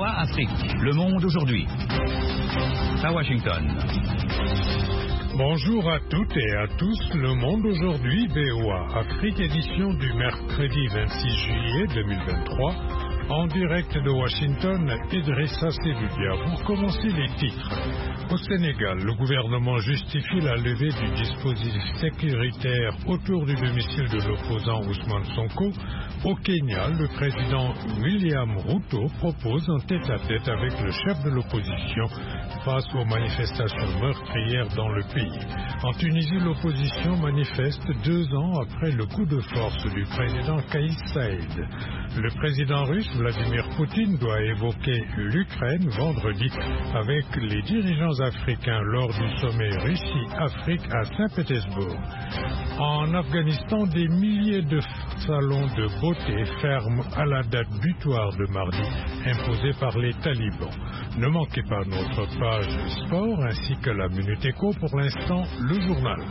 VOA Afrique, le monde aujourd'hui. À Washington. Bonjour à toutes et à tous, le monde aujourd'hui, VOA Afrique, édition du mercredi 26 juillet 2023. En direct de Washington, Idrissa Seloudia. Pour commencer les titres. Au Sénégal, le gouvernement justifie la levée du dispositif sécuritaire autour du domicile de l'opposant Ousmane Sonko. Au Kenya, le président William Ruto propose un tête-à-tête avec le chef de l'opposition face aux manifestations meurtrières dans le pays. En Tunisie, l'opposition manifeste 2 ans après le coup de force du président Kais Saïed. Le président russe Vladimir Poutine doit évoquer l'Ukraine vendredi avec les dirigeants africains lors du sommet Russie-Afrique à Saint-Pétersbourg. En Afghanistan, des milliers de salons de beauté ferment à la date butoir de mardi imposée par les talibans. Ne manquez pas notre page sport ainsi que la Minute Éco. Pour l'instant, le journal.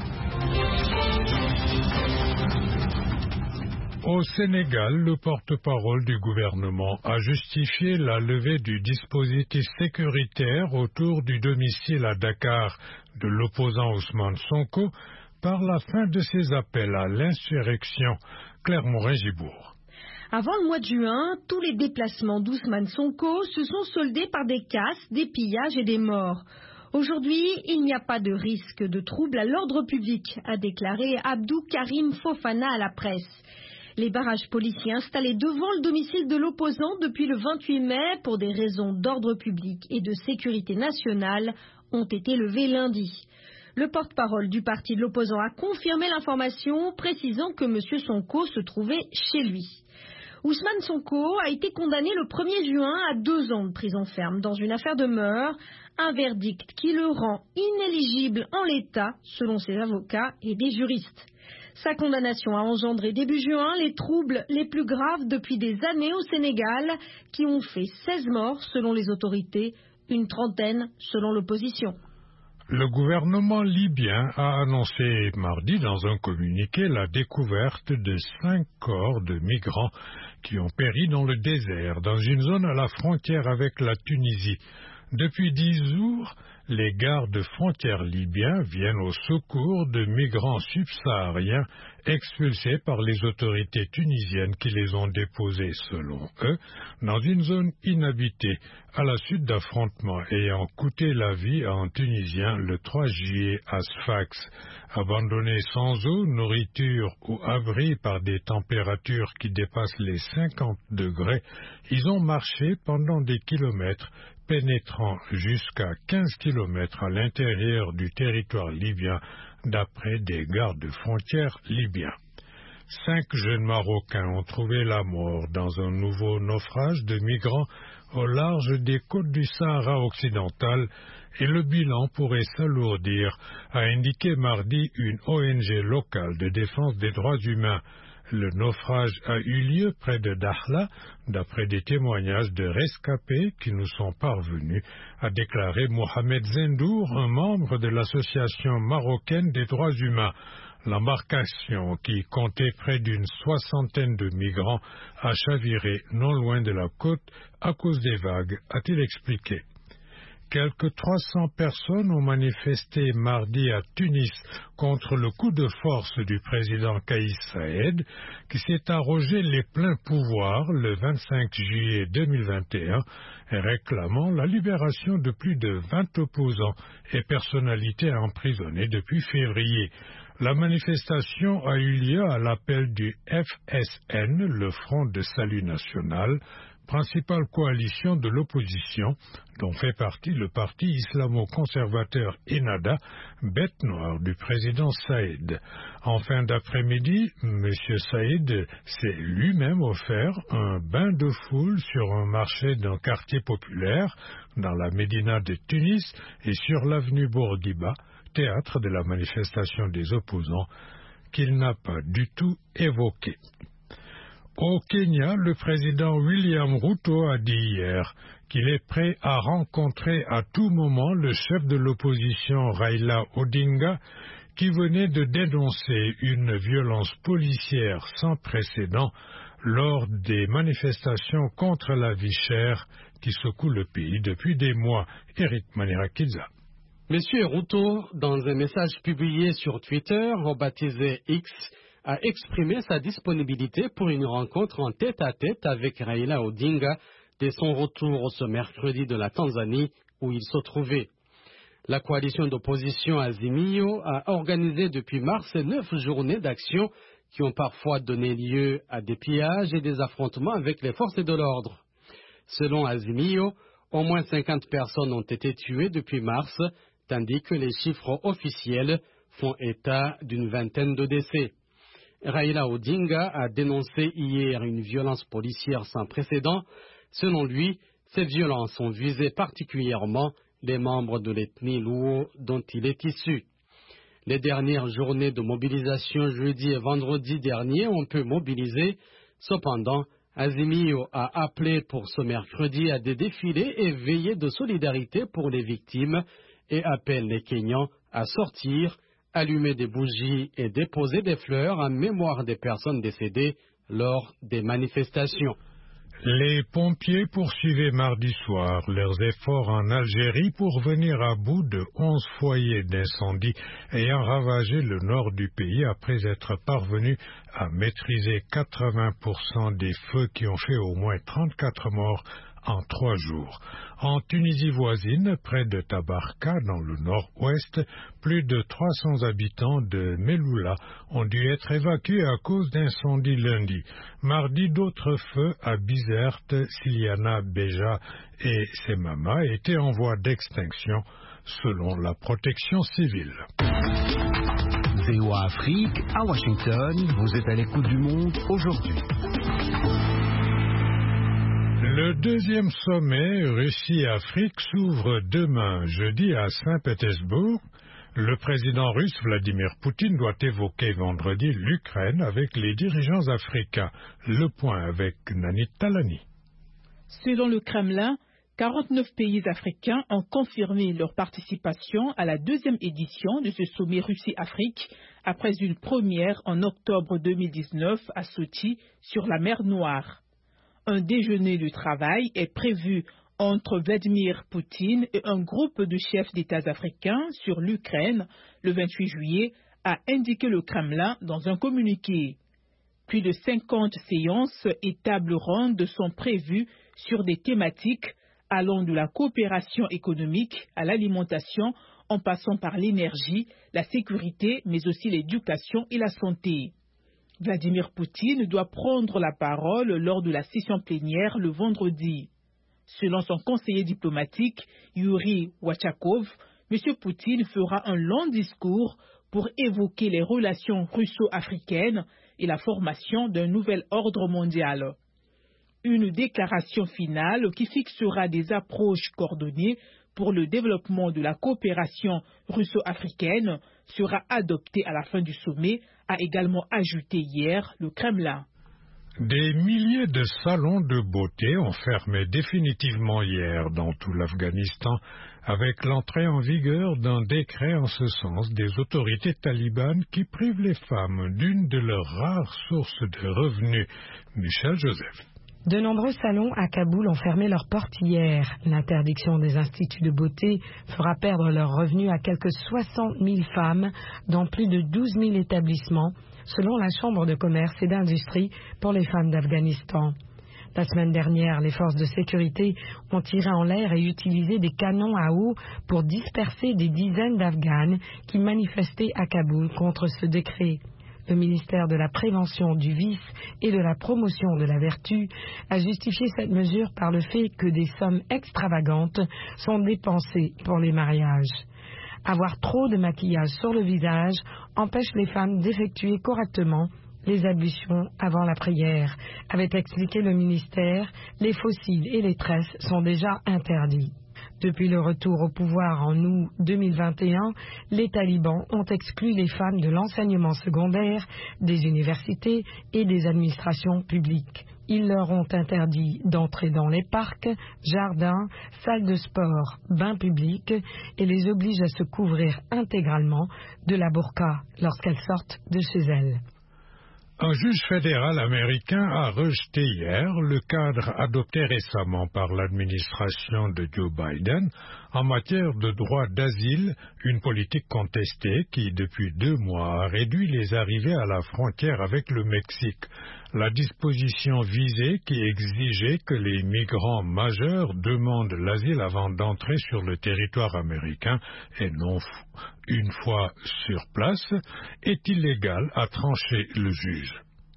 Au Sénégal, le porte-parole du gouvernement a justifié la levée du dispositif sécuritaire autour du domicile à Dakar de l'opposant Ousmane Sonko par la fin de ses appels à l'insurrection. Claire Morin-Gibourg. Avant le mois de juin, tous les déplacements d'Ousmane Sonko se sont soldés par des casses, des pillages et des morts. Aujourd'hui, il n'y a pas de risque de trouble à l'ordre public, a déclaré Abdou Karim Fofana à la presse. Les barrages policiers installés devant le domicile de l'opposant depuis le 28 mai pour des raisons d'ordre public et de sécurité nationale ont été levés lundi. Le porte-parole du parti de l'opposant a confirmé l'information, précisant que M. Sonko se trouvait chez lui. Ousmane Sonko a été condamné le 1er juin à 2 ans de prison ferme dans une affaire de meurtre, un verdict qui le rend inéligible en l'état, selon ses avocats et des juristes. Sa condamnation a engendré début juin les troubles les plus graves depuis des années au Sénégal, qui ont fait 16 morts selon les autorités, une trentaine selon l'opposition. Le gouvernement libyen a annoncé mardi dans un communiqué la découverte de 5 corps de migrants qui ont péri dans le désert, dans une zone à la frontière avec la Tunisie. Depuis 10 jours, les gardes frontières libyens viennent au secours de migrants subsahariens expulsés par les autorités tunisiennes qui les ont déposés, selon eux, dans une zone inhabitée à la suite d'affrontements ayant coûté la vie à un Tunisien le 3 juillet à Sfax. Abandonnés sans eau, nourriture ou abri par des températures qui dépassent les 50 degrés, ils ont marché pendant des kilomètres, pénétrant jusqu'à 15 kilomètres à l'intérieur du territoire libyen, d'après des gardes-frontières libyens. 5 jeunes Marocains ont trouvé la mort dans un nouveau naufrage de migrants au large des côtes du Sahara occidental et le bilan pourrait s'alourdir, a indiqué mardi une ONG locale de défense des droits humains. Le naufrage a eu lieu près de Dakhla, d'après des témoignages de rescapés qui nous sont parvenus, a déclaré Mohamed Zendour, un membre de l'association marocaine des droits humains. L'embarcation, qui comptait près d'une 60aine de migrants, a chaviré non loin de la côte à cause des vagues, a-t-il expliqué. Quelques 300 personnes ont manifesté mardi à Tunis contre le coup de force du président Kais Saïed, qui s'est arrogé les pleins pouvoirs le 25 juillet 2021, réclamant la libération de plus de 20 opposants et personnalités emprisonnées depuis février. La manifestation a eu lieu à l'appel du FSN, le Front de Salut National, principale coalition de l'opposition, dont fait partie le parti islamo-conservateur Ennahda, bête noire du président Saïed. En fin d'après-midi, M. Saïed s'est lui-même offert un bain de foule sur un marché d'un quartier populaire, dans la Médina de Tunis et sur l'avenue Bourguiba, théâtre de la manifestation des opposants, qu'il n'a pas du tout évoqué. Au Kenya, le président William Ruto a dit hier qu'il est prêt à rencontrer à tout moment le chef de l'opposition Raila Odinga, qui venait de dénoncer une violence policière sans précédent lors des manifestations contre la vie chère qui secouent le pays depuis des mois. Eric Manirakidza. Monsieur Ruto, dans un message publié sur Twitter, rebaptisé X, a exprimé sa disponibilité pour une rencontre en tête-à-tête avec Raila Odinga dès son retour ce mercredi de la Tanzanie où il se trouvait. La coalition d'opposition Azimio a organisé depuis mars 9 journées d'action qui ont parfois donné lieu à des pillages et des affrontements avec les forces de l'ordre. Selon Azimio, au moins 50 personnes ont été tuées depuis mars, tandis que les chiffres officiels font état d'une vingtaine de décès. Raila Odinga a dénoncé hier une violence policière sans précédent. Selon lui, ces violences ont visé particulièrement les membres de l'ethnie Luo dont il est issu. Les dernières journées de mobilisation jeudi et vendredi dernier ont pu mobiliser. Cependant, Azimio a appelé pour ce mercredi à des défilés et veillées de solidarité pour les victimes et appelle les Kenyans à sortir, allumer des bougies et déposer des fleurs en mémoire des personnes décédées lors des manifestations. Les pompiers poursuivaient mardi soir leurs efforts en Algérie pour venir à bout de 11 foyers d'incendie ayant ravagé le nord du pays après être parvenus à maîtriser 80% des feux qui ont fait au moins 34 morts en 3 jours. En Tunisie voisine, près de Tabarka, dans le nord-ouest, plus de 300 habitants de Meloula ont dû être évacués à cause d'incendies lundi. Mardi, d'autres feux à Bizerte, Siliana, Béja et Semama étaient en voie d'extinction, selon la protection civile. VOA Afrique, à Washington, vous êtes à l'écoute du monde aujourd'hui. Le deuxième sommet Russie-Afrique s'ouvre demain, jeudi, à Saint-Pétersbourg. Le président russe Vladimir Poutine doit évoquer vendredi l'Ukraine avec les dirigeants africains. Le point avec Nanit Talani. Selon le Kremlin, 49 pays africains ont confirmé leur participation à la deuxième édition de ce sommet Russie-Afrique après une première en octobre 2019 à Sochi sur la mer Noire. Un déjeuner de travail est prévu entre Vladimir Poutine et un groupe de chefs d'États africains sur l'Ukraine le 28 juillet, a indiqué le Kremlin dans un communiqué. Plus de 50 séances et tables rondes sont prévues sur des thématiques allant de la coopération économique à l'alimentation en passant par l'énergie, la sécurité, mais aussi l'éducation et la santé. Vladimir Poutine doit prendre la parole lors de la session plénière le vendredi. Selon son conseiller diplomatique, Yuri Wachakov, M. Poutine fera un long discours pour évoquer les relations russo-africaines et la formation d'un nouvel ordre mondial. Une déclaration finale qui fixera des approches coordonnées pour le développement de la coopération russo-africaine sera adoptée à la fin du sommet, a également ajouté hier le Kremlin. Des milliers de salons de beauté ont fermé définitivement hier dans tout l'Afghanistan avec l'entrée en vigueur d'un décret en ce sens des autorités talibanes qui privent les femmes d'une de leurs rares sources de revenus. Michel Joseph. De nombreux salons à Kaboul ont fermé leurs portes hier. L'interdiction des instituts de beauté fera perdre leurs revenus à quelques 60 000 femmes dans plus de 12 000 établissements, selon la Chambre de commerce et d'industrie pour les femmes d'Afghanistan. La semaine dernière, les forces de sécurité ont tiré en l'air et utilisé des canons à eau pour disperser des dizaines d'Afghanes qui manifestaient à Kaboul contre ce décret. Le ministère de la Prévention du Vice et de la Promotion de la Vertu a justifié cette mesure par le fait que des sommes extravagantes sont dépensées pour les mariages. Avoir trop de maquillage sur le visage empêche les femmes d'effectuer correctement les ablutions avant la prière, avait expliqué le ministère. Les fossiles et les tresses sont déjà interdits. Depuis le retour au pouvoir en août 2021, les talibans ont exclu les femmes de l'enseignement secondaire, des universités et des administrations publiques. Ils leur ont interdit d'entrer dans les parcs, jardins, salles de sport, bains publics et les obligent à se couvrir intégralement de la burqa lorsqu'elles sortent de chez elles. Un juge fédéral américain a rejeté hier le cadre adopté récemment par l'administration de Joe Biden en matière de droit d'asile, une politique contestée qui, depuis 2 mois, a réduit les arrivées à la frontière avec le Mexique. La disposition visée qui exigeait que les migrants majeurs demandent l'asile avant d'entrer sur le territoire américain et non une fois sur place est illégale, a tranché le juge.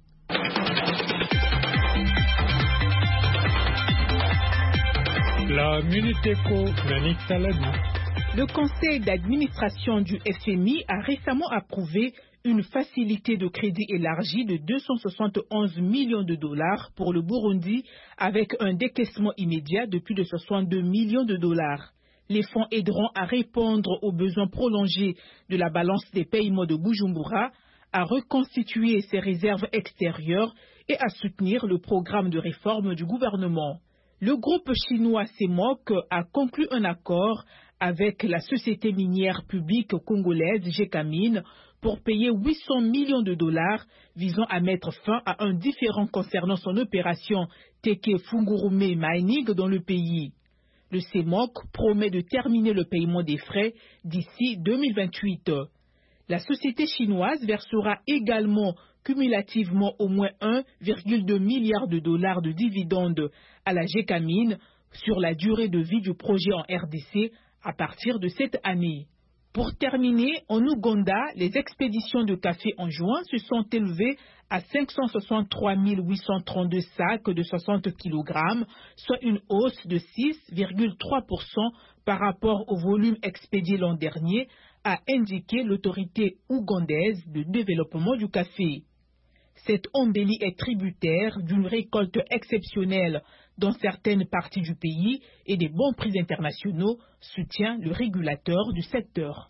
La Minute Éco, Yannick Taladou. Le conseil d'administration du FMI a récemment approuvé une facilité de crédit élargie de 271 millions de dollars pour le Burundi avec un décaissement immédiat de plus de 62 millions de dollars. Les fonds aideront à répondre aux besoins prolongés de la balance des paiements de Bujumbura, à reconstituer ses réserves extérieures et à soutenir le programme de réforme du gouvernement. Le groupe chinois CEMOC a conclu un accord avec la société minière publique congolaise Gécamine pour payer 800 millions de dollars visant à mettre fin à un différend concernant son opération Teke Fungurume Mining dans le pays. Le CEMOC promet de terminer le paiement des frais d'ici 2028. La société chinoise versera également cumulativement au moins 1,2 milliard de dollars de dividendes à la Gécamine sur la durée de vie du projet en RDC à partir de cette année. Pour terminer, en Ouganda, les expéditions de café en juin se sont élevées à 563 832 sacs de 60 kg, soit une hausse de 6,3% par rapport au volume expédié l'an dernier, a indiqué l'autorité ougandaise de développement du café. Cette embellie est tributaire d'une récolte exceptionnelle dans certaines parties du pays et des bons prix internationaux, soutient le régulateur du secteur.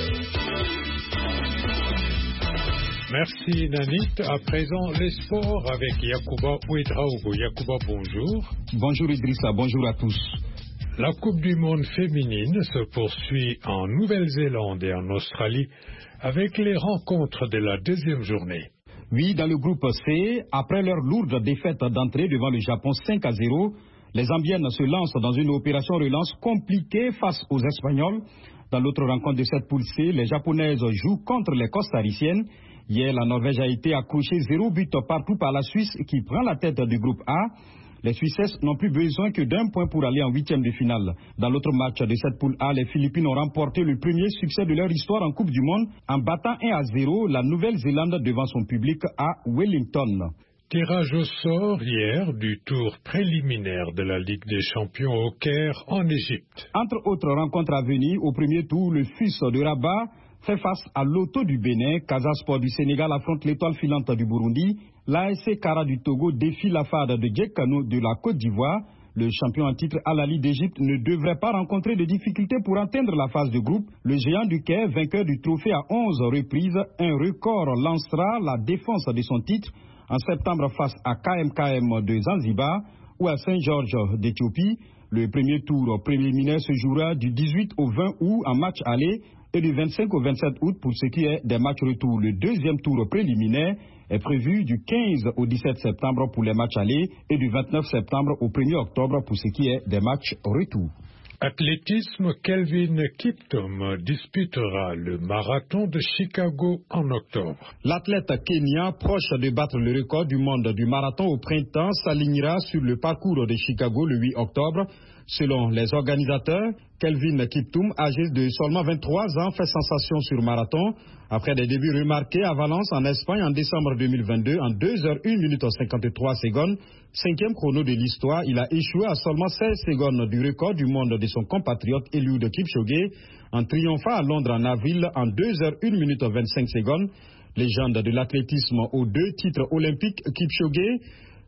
Merci Nanit. À présent, les sports avec Yacouba Ouedraogo. Yacouba, bonjour. Bonjour Idrissa, bonjour à tous. La Coupe du monde féminine se poursuit en Nouvelle-Zélande et en Australie avec les rencontres de la deuxième journée. Oui, dans le groupe C, après leur lourde défaite d'entrée devant le Japon 5-0, les Zambiennes se lancent dans une opération relance compliquée face aux Espagnols. Dans l'autre rencontre de cette poule C, les Japonaises jouent contre les Costariciennes. Hier, la Norvège a été accrochée 0 but partout par la Suisse qui prend la tête du groupe A. Les Suissesses n'ont plus besoin que d'un point pour aller en huitième de finale. Dans l'autre match de cette poule A, les Philippines ont remporté le premier succès de leur histoire en Coupe du Monde en battant 1-0 la Nouvelle-Zélande devant son public à Wellington. Tirage au sort hier du tour préliminaire de la Ligue des Champions au Caire en Égypte. Entre autres rencontres à venir, au premier tour, le FUS de Rabat fait face à l'Auto du Bénin, Casa Sport du Sénégal affronte l'Étoile filante du Burundi, l'ASC Kara du Togo défie la FAD de Djekano de la Côte d'Ivoire. Le champion en titre Al Ahly d'Égypte ne devrait pas rencontrer de difficultés pour atteindre la phase de groupe. Le géant du Caire, vainqueur du trophée à 11 reprises, un record lancera la défense de son titre en septembre face à KMKM de Zanzibar ou à Saint-Georges d'Éthiopie. Le premier tour préliminaire se jouera du 18 au 20 août en match aller et du 25 au 27 août pour ce qui est des matchs retour. Le deuxième tour préliminaire est prévu du 15 au 17 septembre pour les matchs aller et du 29 septembre au 1er octobre pour ce qui est des matchs retour. Athlétisme, Kelvin Kiptum disputera le marathon de Chicago en octobre. L'athlète kenyan, proche de battre le record du monde du marathon au printemps, s'alignera sur le parcours de Chicago le 8 octobre. Selon les organisateurs, Kelvin Kiptum, âgé de seulement 23 ans, fait sensation sur marathon. Après des débuts remarqués à Valence en Espagne en décembre 2022 en 2h1 minute 53 secondes, cinquième chrono de l'histoire, il a échoué à seulement 16 secondes du record du monde de son compatriote Eliud Kipchoge en triomphant à Londres en avril en 2h1 minute 25 secondes. Légende de l'athlétisme aux 2 titres olympiques, Kipchoge,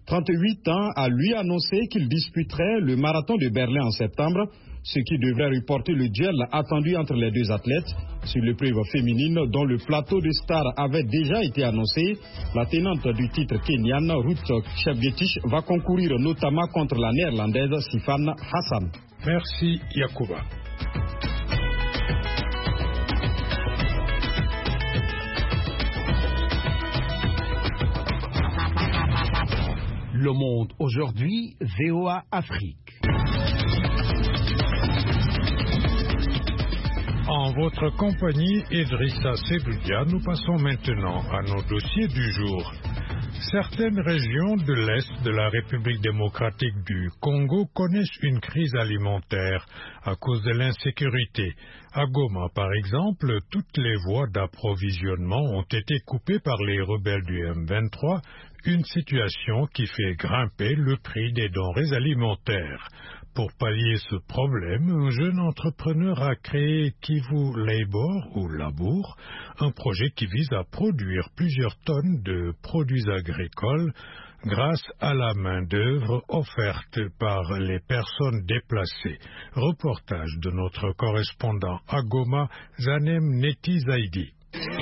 38 ans, a lui annoncé qu'il disputerait le marathon de Berlin en septembre, ce qui devrait reporter le duel attendu entre les deux athlètes. Sur l'épreuve féminine, dont le plateau de stars avait déjà été annoncé, la tenante du titre kenyane, Ruth Chepngetich, va concourir notamment contre la néerlandaise Sifan Hassan. Merci Yacouba. Le Monde aujourd'hui, VOA Afrique. En votre compagnie, Idrissa Seboudia, nous passons maintenant à nos dossiers du jour. Certaines régions de l'Est de la République démocratique du Congo connaissent une crise alimentaire à cause de l'insécurité. À Goma, par exemple, toutes les voies d'approvisionnement ont été coupées par les rebelles du M23, une situation qui fait grimper le prix des denrées alimentaires. Pour pallier ce problème, un jeune entrepreneur a créé Kivu Labor ou Labour, un projet qui vise à produire plusieurs tonnes de produits agricoles grâce à la main-d'œuvre offerte par les personnes déplacées. Reportage de notre correspondant à Goma, Zanem Neti Zaidi.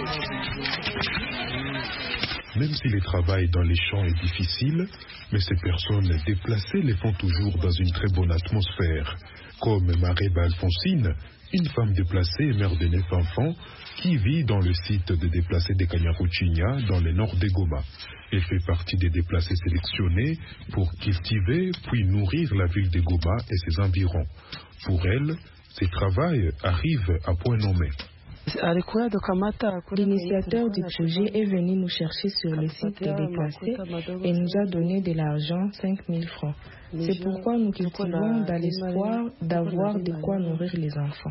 Même si le travail dans les champs est difficile, mais ces personnes déplacées les font toujours dans une très bonne atmosphère. Comme Mareba Alphonsine, une femme déplacée et mère de 9 enfants, qui vit dans le site de déplacés de Kanyaruchinya, dans le nord de Goma. Elle fait partie des déplacés sélectionnés pour cultiver puis nourrir la ville de Goma et ses environs. Pour elle, ce travail arrive à point nommé. L'initiateur du projet est venu nous chercher sur le site des déplacés et nous a donné de l'argent, 5 000 francs. C'est pourquoi nous cultivons dans l'espoir d'avoir de quoi nourrir les enfants.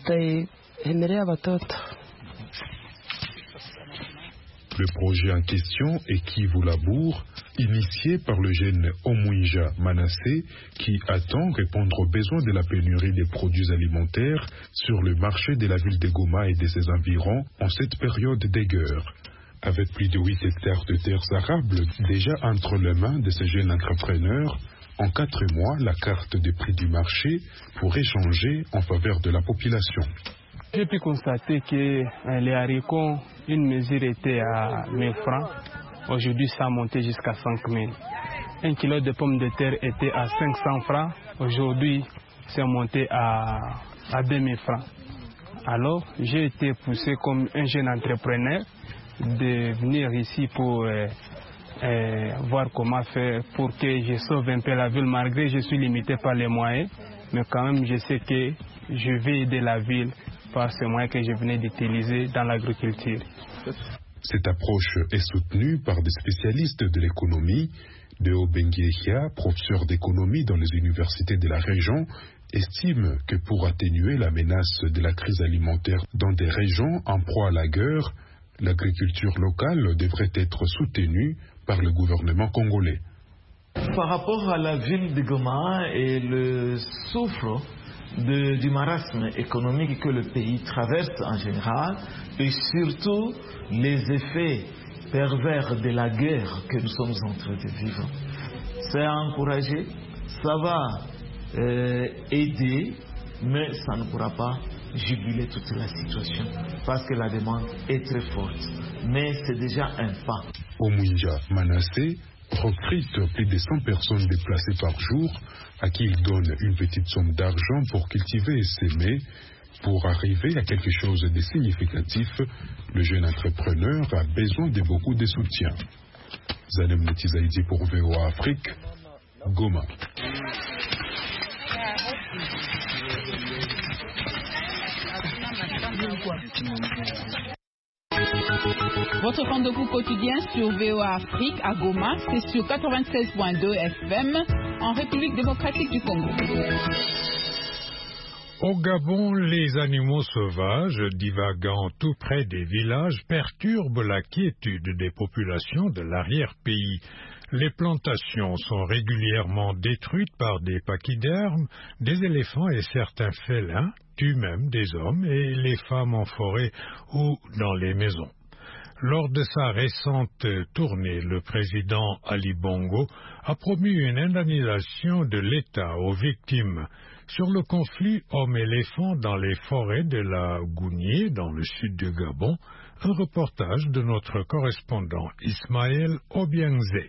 Le projet en question est Kivu Labour, initié par le jeune Omwinja Manassé, qui attend répondre aux besoins de la pénurie des produits alimentaires sur le marché de la ville de Goma et de ses environs en cette période de guerre. Avec plus de 8 hectares de terres arables déjà entre les mains de ce jeune entrepreneur, en 4 mois, la carte de prix du marché pourrait changer en faveur de la population. J'ai pu constater que les haricots, une mesure était à 1000 francs. Aujourd'hui, ça a monté jusqu'à 5 000. Un kilo de pommes de terre était à 500 francs. Aujourd'hui, c'est monté à 2000 francs. Alors, j'ai été poussé comme un jeune entrepreneur de venir ici pour voir comment faire pour que je sauve un peu la ville. Malgré que je suis limité par les moyens, mais quand même, je sais que je vais aider la ville par ce moyen que je venais d'utiliser dans l'agriculture. Cette approche est soutenue par des spécialistes de l'économie. Deo Benguiehia, professeur d'économie dans les universités de la région, estime que pour atténuer la menace de la crise alimentaire dans des régions en proie à la guerre, l'agriculture locale devrait être soutenue par le gouvernement congolais. Par rapport à la ville de Goma et le souffle du marasme économique que le pays traverse en général, et surtout les effets pervers de la guerre que nous sommes en train de vivre. C'est à encourager, ça va aider, mais ça ne pourra pas juguler toute la situation, parce que la demande est très forte. Mais c'est déjà un pas. Omwinja Manassé recrute plus de 100 personnes déplacées par jour à qui il donne une petite somme d'argent pour cultiver et s'aimer. Pour arriver à quelque chose de significatif, le jeune entrepreneur a besoin de beaucoup de soutien. Zanem Netizaidi pour VOA Afrique, Goma. Votre rendez-vous quotidien sur VOA Afrique à Goma, c'est sur 96.2 FM en République démocratique du Congo. Au Gabon, les animaux sauvages divaguant tout près des villages perturbent la quiétude des populations de l'arrière-pays. Les plantations sont régulièrement détruites par des pachydermes, des éléphants et certains félins tuent même des hommes et les femmes en forêt ou dans les maisons. Lors de sa récente tournée, le président Ali Bongo a promis une indemnisation de l'État aux victimes. Sur le conflit homme-éléphant dans les forêts de la Gounie, dans le sud du Gabon, un reportage de notre correspondant Ismaël Obiangze.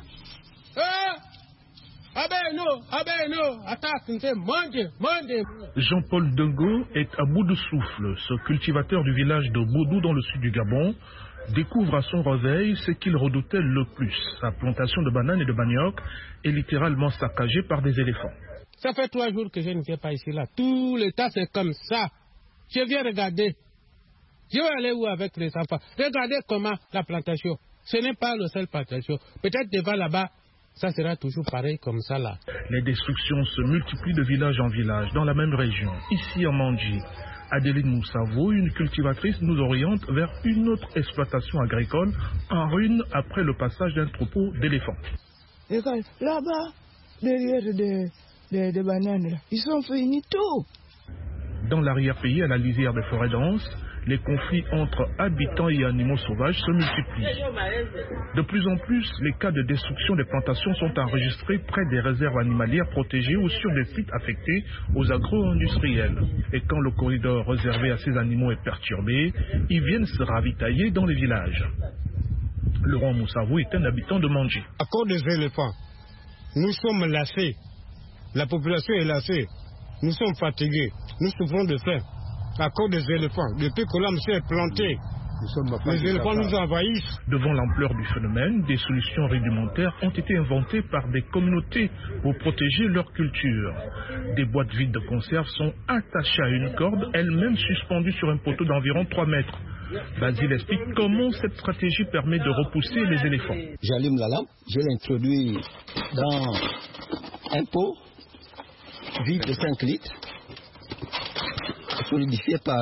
Jean-Paul Dengo est à bout de souffle. Ce cultivateur du village de Bodou dans le sud du Gabon découvre à son réveil ce qu'il redoutait le plus. Sa plantation de bananes et de manioc est littéralement saccagée par des éléphants. Ça fait 3 jours que je ne viens pas ici là. Tout le temps c'est comme ça. Je viens regarder. Je vais aller où avec les enfants? Regardez comment la plantation. Ce n'est pas la seule plantation. Peut-être devant là-bas, ça sera toujours pareil comme ça là. Les destructions se multiplient de village en village dans la même région. Ici en Mandji, Adéline Moussavo, une cultivatrice, nous oriente vers une autre exploitation agricole en ruine après le passage d'un troupeau d'éléphants. Regarde, là-bas, derrière des bananes, là, ils sont finis tout. Dans l'arrière-pays, à la lisière des forêts denses, les conflits entre habitants et animaux sauvages se multiplient. De plus en plus, les cas de destruction des plantations sont enregistrés près des réserves animalières protégées ou sur des sites affectés aux agro-industriels. Et quand le corridor réservé à ces animaux est perturbé, ils viennent se ravitailler dans les villages. Laurent Moussavou est un habitant de Mandji. À cause des éléphants, nous sommes lassés. La population est lassée. Nous sommes fatigués. Nous souffrons de faim. À cause des éléphants. Depuis que l'homme s'est planté, les éléphants nous envahissent. Devant l'ampleur du phénomène, des solutions rudimentaires ont été inventées par des communautés pour protéger leur culture. Des boîtes vides de conserve sont attachées à une corde, elles-mêmes suspendues sur un poteau d'environ 3 mètres. Basile explique comment cette stratégie permet de repousser les éléphants. J'allume la lampe, je l'introduis dans un pot vide de 5 litres, solidifié par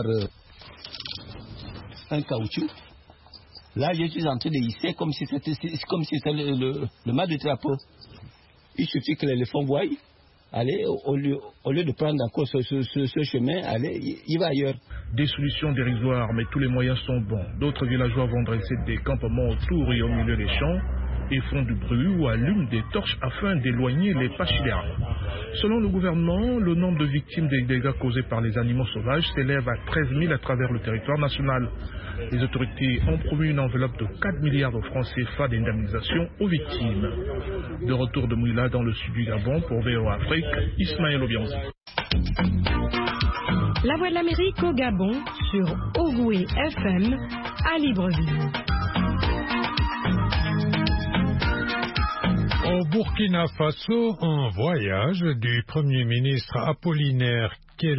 un caoutchouc. Là, je suis en train de hisser comme si c'était le mât du drapeau. Il suffit que l'éléphant voie, allez, au lieu de prendre encore ce chemin, allez, il va ailleurs. Des solutions dérisoires, mais tous les moyens sont bons. D'autres villageois vont dresser des campements autour et au milieu des champs et font du bruit ou allument des torches afin d'éloigner les pachydermes. Selon le gouvernement, le nombre de victimes des dégâts causés par les animaux sauvages s'élève à 13 000 à travers le territoire national. Les autorités ont promis une enveloppe de 4 milliards de francs CFA d'indemnisation aux victimes. De retour de Mouila dans le sud du Gabon pour VOA Afrique, Ismaël Obianzi. La Voix de l'Amérique au Gabon sur Ogoué FM à Libreville. Au Burkina Faso, un voyage du Premier ministre Apollinaire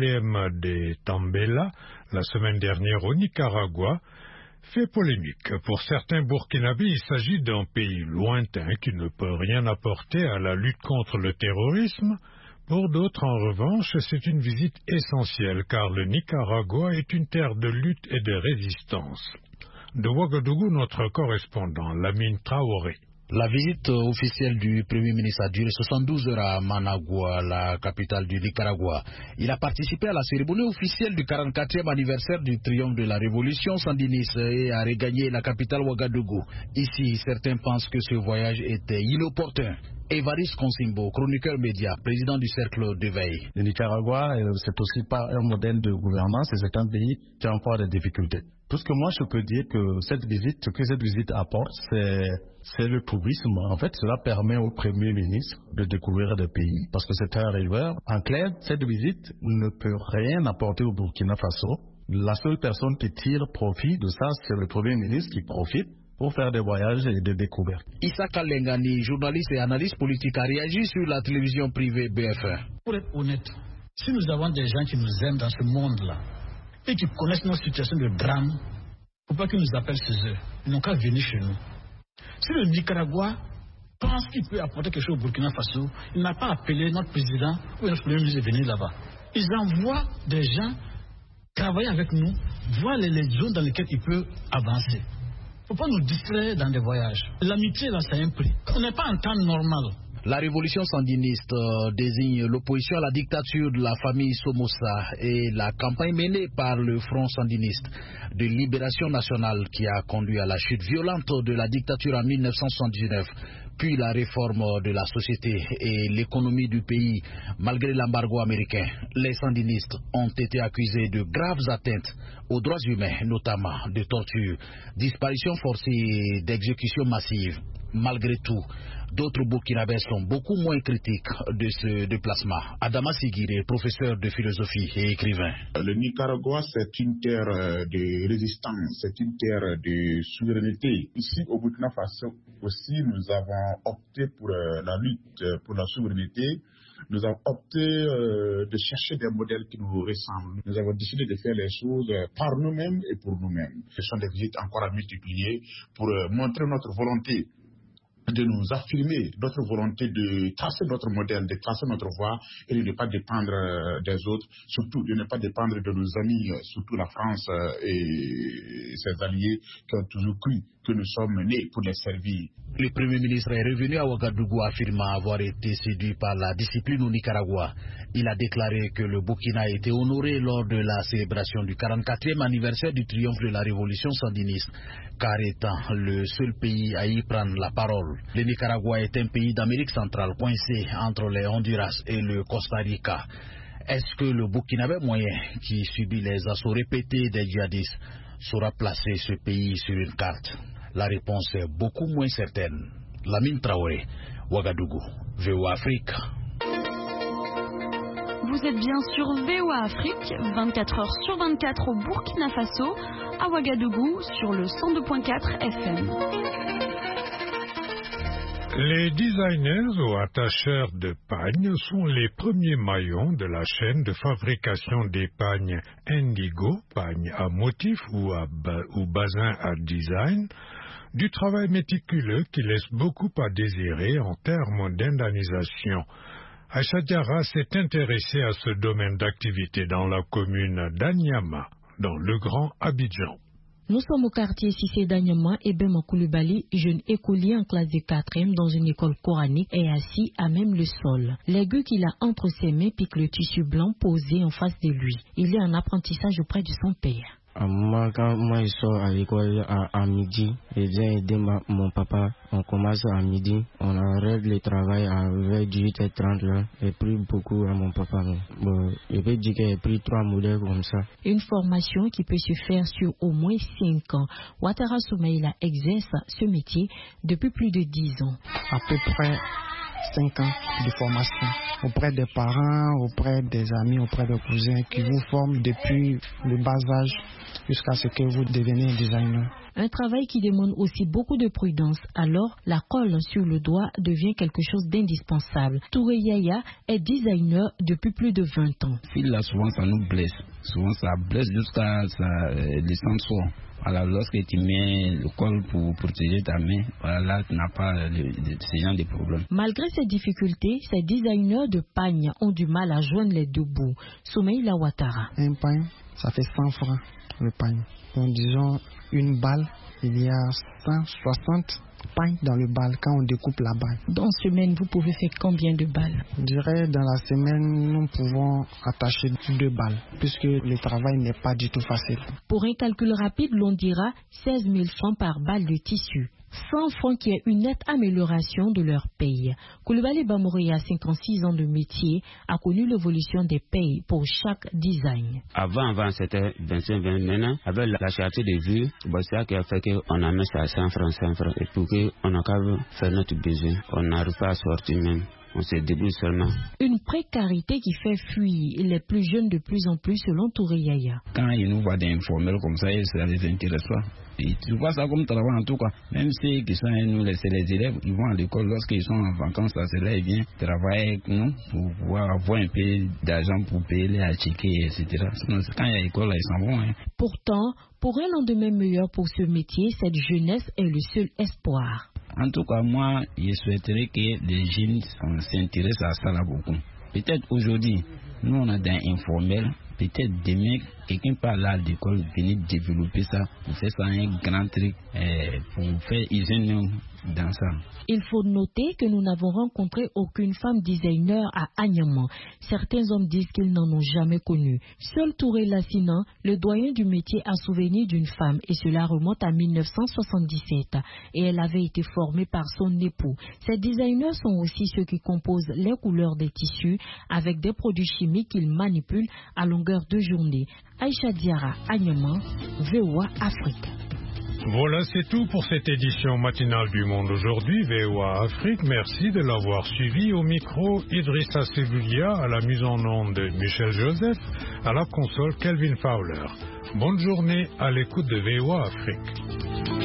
Kelem Tambela la semaine dernière au Nicaragua fait polémique. Pour certains Burkinabés, il s'agit d'un pays lointain qui ne peut rien apporter à la lutte contre le terrorisme. Pour d'autres, en revanche, c'est une visite essentielle car le Nicaragua est une terre de lutte et de résistance. De Ouagadougou, notre correspondant, Lamine Traoré. La visite officielle du Premier ministre a duré 72 heures à Managua, la capitale du Nicaragua. Il a participé à la cérémonie officielle du 44e anniversaire du triomphe de la révolution sandiniste et a regagné la capitale Ouagadougou. Ici, certains pensent que ce voyage était inopportun. Évariste Consimbo, chroniqueur média, président du cercle de veille. Le Nicaragua, c'est aussi pas un modèle de gouvernance et c'est un pays qui a encore des difficultés. Tout ce que moi je peux dire que ce que cette visite apporte, c'est le tourisme. En fait, cela permet au Premier ministre de découvrir des pays parce que c'est un rêveur. En clair, cette visite ne peut rien apporter au Burkina Faso. La seule personne qui tire profit de ça, c'est le Premier ministre qui profite pour faire des voyages et des découvertes. Issa Kalengani, journaliste et analyste politique, a réagi sur la télévision privée BF1. Pour être honnête, si nous avons des gens qui nous aiment dans ce monde-là et qui connaissent nos situations de drame, il ne faut pas qu'ils nous appellent chez eux. Ils n'ont qu'à venir chez nous. Si le Nicaragua pense qu'il peut apporter quelque chose au Burkina Faso, il n'a pas appelé notre président ou notre premier ministre de venir là-bas. Ils envoient des gens travailler avec nous, voir les zones dans lesquelles ils peuvent avancer. Il ne faut pas nous distraire dans des voyages. L'amitié, là, c'est un prix. On n'est pas en temps normal. La révolution sandiniste désigne l'opposition à la dictature de la famille Somoza et la campagne menée par le Front sandiniste de libération nationale qui a conduit à la chute violente de la dictature en 1979, puis la réforme de la société et l'économie du pays malgré l'embargo américain. Les sandinistes ont été accusés de graves atteintes aux droits humains, notamment de torture, disparition forcée et d'exécution massive. Malgré tout, d'autres Burkinabés sont beaucoup moins critiques de ce déplacement. Adama Sigire, professeur de philosophie et écrivain. Le Nicaragua, c'est une terre de résistance, c'est une terre de souveraineté. Ici, au Burkina Faso aussi, nous avons opté pour la lutte pour la souveraineté. Nous avons opté de chercher des modèles qui nous ressemblent. Nous avons décidé de faire les choses par nous-mêmes et pour nous-mêmes. Ce sont des visites encore à multiplier pour montrer notre volonté de nous affirmer, notre volonté de tracer notre modèle, de tracer notre voie et de ne pas dépendre des autres, surtout de ne pas dépendre de nos amis, surtout la France et ses alliés qui ont toujours cru que nous sommes nés pour les servir. Le Premier ministre est revenu à Ouagadougou affirmant avoir été séduit par la discipline au Nicaragua. Il a déclaré que le Burkina a été honoré lors de la célébration du 44e anniversaire du triomphe de la révolution sandiniste, car étant le seul pays à y prendre la parole. Le Nicaragua est un pays d'Amérique centrale coincé entre les Honduras et le Costa Rica. Est-ce que le Burkinabé moyen, qui subit les assauts répétés des djihadistes, saura placer ce pays sur une carte? La réponse est beaucoup moins certaine. Lamine Traoré, Ouagadougou, VOA Afrique. Vous êtes bien sur VOA Afrique, 24 heures sur 24 au Burkina Faso, à Ouagadougou, sur le 102.4 FM. Les designers ou attacheurs de pagnes sont les premiers maillons de la chaîne de fabrication des pagnes Indigo, pagnes à motif ou bazin à design, du travail méticuleux qui laisse beaucoup à désirer en termes d'indemnisation. Aïcha Diarra s'est intéressée à ce domaine d'activité dans la commune d'Anyama, dans le Grand Abidjan. Nous sommes au quartier Cissé d'Anyama et Bema Koulibaly, jeune écolier en classe de 4e dans une école coranique, est assis à même le sol. L'aigu qu'il a entre ses mains pique le tissu blanc posé en face de lui. Il est en apprentissage auprès de son père. Moi, quand je sors à l'école à midi, je viens aider mon papa. On commence à midi, on arrête le travail à 18h30 là. J'ai pris beaucoup à mon papa. Bon, je peux dire que j'ai pris 3 modèles comme ça. Une formation qui peut se faire sur au moins 5 ans. Ouattara Soumaïla exerce ce métier depuis plus de 10 ans. À peu près 5 ans de formation auprès des parents, auprès des amis, auprès des cousins qui vous forment depuis le bas âge jusqu'à ce que vous deveniez designer. Un travail qui demande aussi beaucoup de prudence. Alors, la colle sur le doigt devient quelque chose d'indispensable. Touré Yaya est designer depuis plus de 20 ans. Là, souvent, ça nous blesse. Souvent, ça blesse jusqu'à le sang sort. Alors, lorsque tu mets le col pour protéger ta main, voilà, là, tu n'as pas ce genre de problème. Malgré ces difficultés, ces designers de pagnes ont du mal à joindre les deux bouts. Soumaïla Ouattara. Un pagne, ça fait 100 francs, le pagne. Donc, disons, une balle, il y a 160 pagnes dans le bal quand on découpe la balle. Dans une semaine, vous pouvez faire combien de balles? Je dirais dans la semaine, nous pouvons attacher 2 balles, puisque le travail n'est pas du tout facile. Pour un calcul rapide, l'on dira 16 000 francs par balle de tissu. 100 francs qui est une nette amélioration de leur paye. Koulibaly Bamoré, à 56 ans de métier, a connu l'évolution des payes pour chaque design. Avant c'était 25-20. Maintenant, avec la cherté de vue, c'est ça qui a fait qu'on a mis ça à 100 francs. Et pour qu'on a qu'à faire notre besoin, on n'arrive pas à sortir même. On se débrouille seulement. Une précarité qui fait fuir les plus jeunes de plus en plus selon Touré Yaya. Quand ils nous voient des informels comme ça, ça les intéresse pas. Et tu vois ça comme travail en tout cas. Même ceux qui sont nous, c'est les élèves, ils vont à l'école lorsqu'ils sont en vacances, c'est là ils viennent travailler avec nous pour pouvoir avoir un peu d'argent pour payer les attiqués, etc. Sinon, quand il y a l'école, ils s'en vont. Pourtant, pour un lendemain meilleur pour ce métier, cette jeunesse est le seul espoir. En tout cas, moi, je souhaiterais que les jeunes s'intéressent à ça là beaucoup. Peut-être aujourd'hui, nous on a des informels. Peut-être demain, quelqu'un par là à l'école venir développer ça, pour faire ça un grand truc, pour faire usine dans ça. Il faut noter que nous n'avons rencontré aucune femme designer à Anyama. Certains hommes disent qu'ils n'en ont jamais connu. Seul Touré Lassina, le doyen du métier, a souvenir d'une femme, et cela remonte à 1977. Et elle avait été formée par son époux. Ces designers sont aussi ceux qui composent les couleurs des tissus avec des produits chimiques qu'ils manipulent à longueur de journée. Aïcha Diarra, Anyama, VOA Afrique. Voilà, c'est tout pour cette édition matinale du Monde aujourd'hui, VOA Afrique. Merci de l'avoir suivi. Au micro, Idrissa Sebulia, à la mise en onde Michel Joseph, à la console Kelvin Fowler. Bonne journée à l'écoute de VOA Afrique.